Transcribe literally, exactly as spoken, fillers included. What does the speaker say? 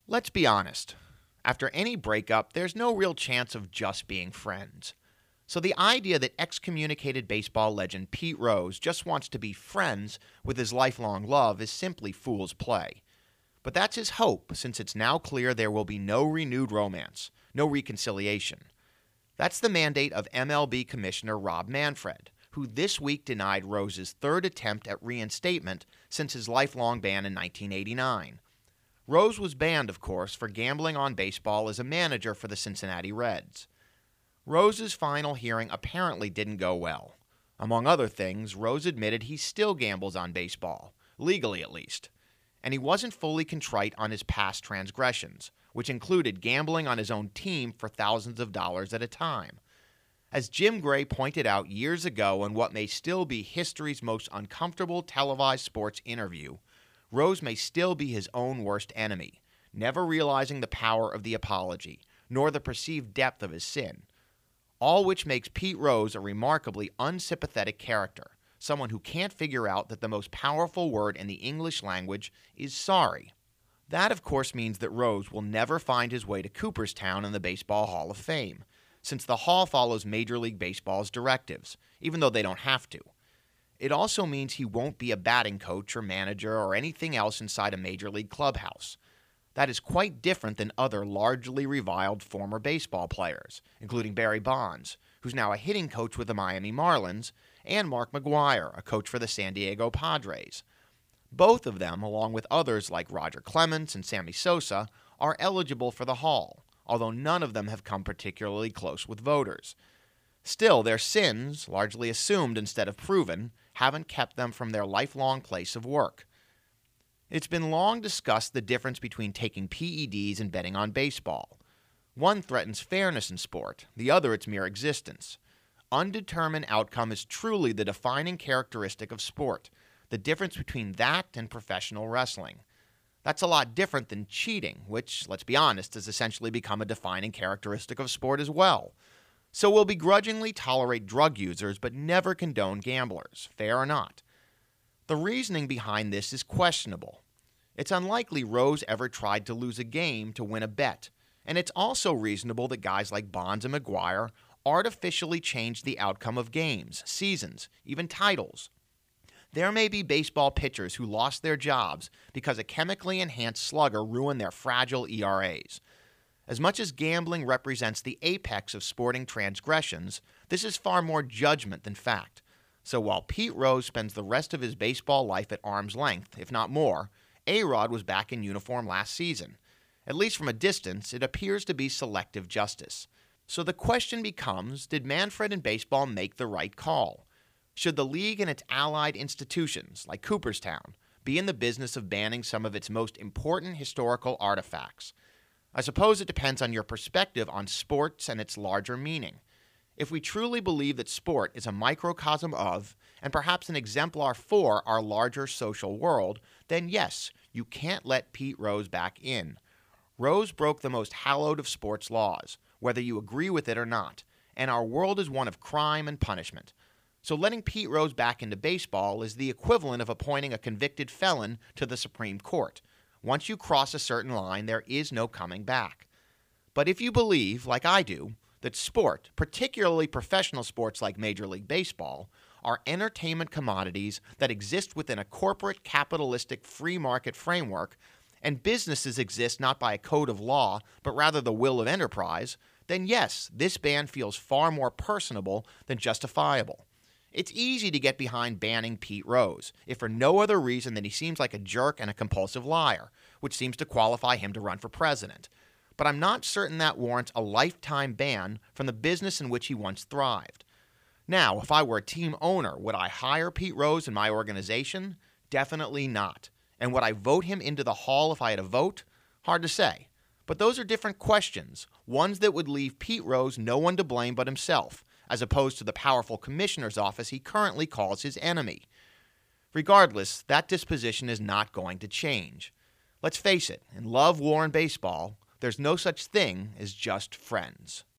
Let's be honest. After any breakup, there's no real chance of just being friends. So the idea that excommunicated baseball legend Pete Rose just wants to be friends with his lifelong love is simply fool's play. But that's his hope, since it's now clear there will be no renewed romance, no reconciliation. That's the mandate of M L B Commissioner Rob Manfred, who this week denied Rose's third attempt at reinstatement since his lifelong ban in nineteen eighty-nine. Rose was banned, of course, for gambling on baseball as a manager for the Cincinnati Reds. Rose's final hearing apparently didn't go well. Among other things, Rose admitted he still gambles on baseball, legally at least. And he wasn't fully contrite on his past transgressions, which included gambling on his own team for thousands of dollars at a time. As Jim Gray pointed out years ago in what may still be history's most uncomfortable televised sports interview, Rose may still be his own worst enemy, never realizing the power of the apology, nor the perceived depth of his sin. All which makes Pete Rose a remarkably unsympathetic character, someone who can't figure out that the most powerful word in the English language is sorry. That, of course, means that Rose will never find his way to Cooperstown in the Baseball Hall of Fame, since the Hall follows Major League Baseball's directives, even though they don't have to. It also means he won't be a batting coach or manager or anything else inside a Major League clubhouse. That is quite different than other largely reviled former baseball players, including Barry Bonds, who's now a hitting coach with the Miami Marlins, and Mark McGwire, a coach for the San Diego Padres. Both of them, along with others like Roger Clemens and Sammy Sosa, are eligible for the Hall, although none of them have come particularly close with voters. Still, their sins, largely assumed instead of proven, haven't kept them from their lifelong place of work. It's been long discussed the difference between taking P E Ds and betting on baseball. One threatens fairness in sport, the other its mere existence. Undetermined outcome is truly the defining characteristic of sport, the difference between that and professional wrestling. That's a lot different than cheating, which, let's be honest, has essentially become a defining characteristic of sport as well. So we'll begrudgingly tolerate drug users but never condone gamblers, fair or not. The reasoning behind this is questionable. It's unlikely Rose ever tried to lose a game to win a bet, and it's also reasonable that guys like Bonds and McGwire artificially changed the outcome of games, seasons, even titles. There may be baseball pitchers who lost their jobs because a chemically enhanced slugger ruined their fragile E R As. As much as gambling represents the apex of sporting transgressions, this is far more judgment than fact. So while Pete Rose spends the rest of his baseball life at arm's length, if not more, A-Rod was back in uniform last season. At least from a distance, it appears to be selective justice. So the question becomes, did Manfred and baseball make the right call? Should the league and its allied institutions, like Cooperstown, be in the business of banning some of its most important historical artifacts? I suppose it depends on your perspective on sports and its larger meaning. If we truly believe that sport is a microcosm of, and perhaps an exemplar for, our larger social world, then yes, you can't let Pete Rose back in. Rose broke the most hallowed of sports laws, whether you agree with it or not, and our world is one of crime and punishment. So letting Pete Rose back into baseball is the equivalent of appointing a convicted felon to the Supreme Court. Once you cross a certain line, there is no coming back. But if you believe, like I do, that sport, particularly professional sports like Major League Baseball, are entertainment commodities that exist within a corporate, capitalistic, free market framework, and businesses exist not by a code of law, but rather the will of enterprise, then yes, this ban feels far more personable than justifiable. It's easy to get behind banning Pete Rose, if for no other reason than he seems like a jerk and a compulsive liar, which seems to qualify him to run for president. But I'm not certain that warrants a lifetime ban from the business in which he once thrived. Now, if I were a team owner, would I hire Pete Rose in my organization? Definitely not. And would I vote him into the Hall if I had a vote? Hard to say. But those are different questions, ones that would leave Pete Rose no one to blame but himself, as opposed to the powerful commissioner's office he currently calls his enemy. Regardless, that disposition is not going to change. Let's face it, in love, war, and baseball, there's no such thing as just friends.